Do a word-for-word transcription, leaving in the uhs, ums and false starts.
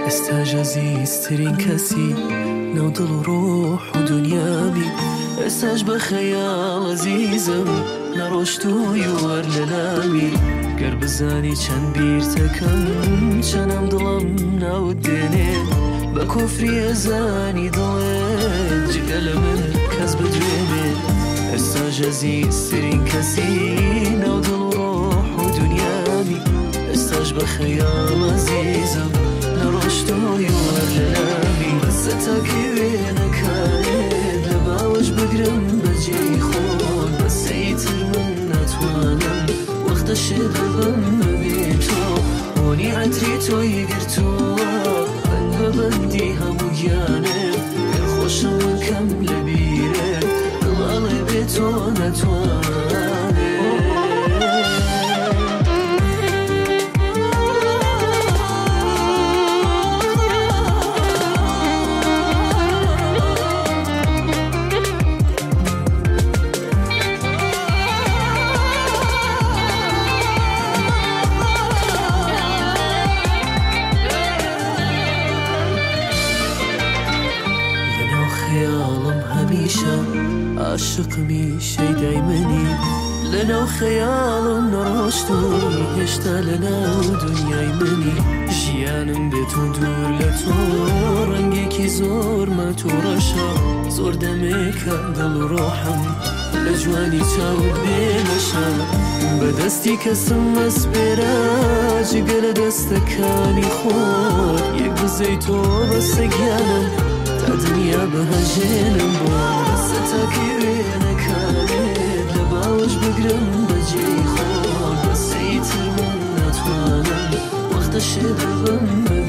استاج عزيزترين كسي نودل وروح ودنيامي استاج بخيال عزيزم نروشتو يوار للامي قرب زاني چند بیرتکم چنم دلم نودینه با کفری ازانی دلت جگل من کس بدوینه استاج عزیزترین کسی نودل وروح ودنیامي استاج بخيال عزيزم نروشتو يوار للامي بس تاكيوين كايد لباوش بقرم بجي خون بس يتر من نتوانم وقت الشغبم بيتو وني عتريتو يقرتو من ببندي همو جانب الخوشم كم لبيره الغالي بيتو نتوانم عاشقمی شی دایمنی لنا خیالم نراشتو هشتا لنا دنیای منی جیانم به تو دور لتو رنگی کی زور ما تو رشا زور دمی کندل روحم لجوانی چاود بیمشم بدستی کسم اسپرا جگل دستکانی خود یک بزی تو بس گیانم تا دنیا بهجنم بود ستاكيوين كايد لباوش بقرم بجي خون بس يتر من نتوانم وقت الشدبم